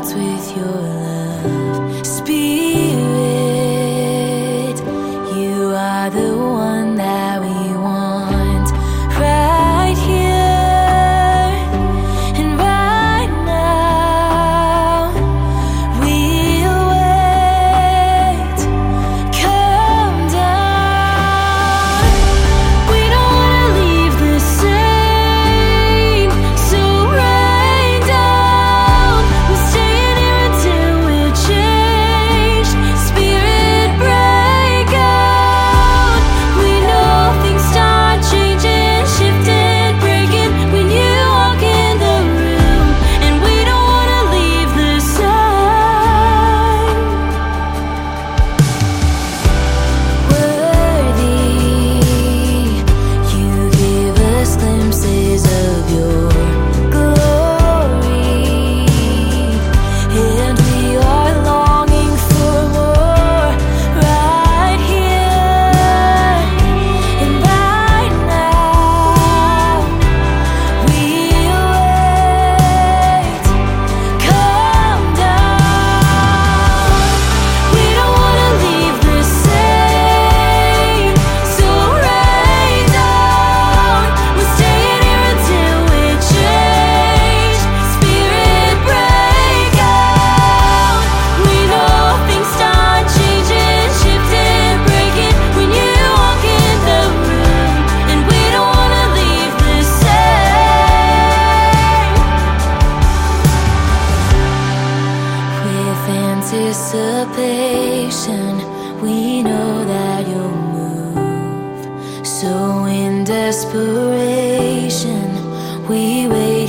hearts with your love. Spirit, you are the one that we want right here and right now. We'll wait. Come down. We don't wanna leave the same, so rain down. We're staying here until we're changed. Spirit, break out. We know things start changing, shifting, breaking when you walk in the room, and we don't wanna leave the same. Worthy, you give us glimpses of your glory, and we are longing for more right here and right now. We'll wait. Come down. We don't wanna leave the same, so rain down. We're staying here until we're changed. Spirit, break out. We know things start changing, shifting, breaking when you walk in the room, and we don't wanna leave the same. With anticipation, we know that you'll move. So in desperation, we wait.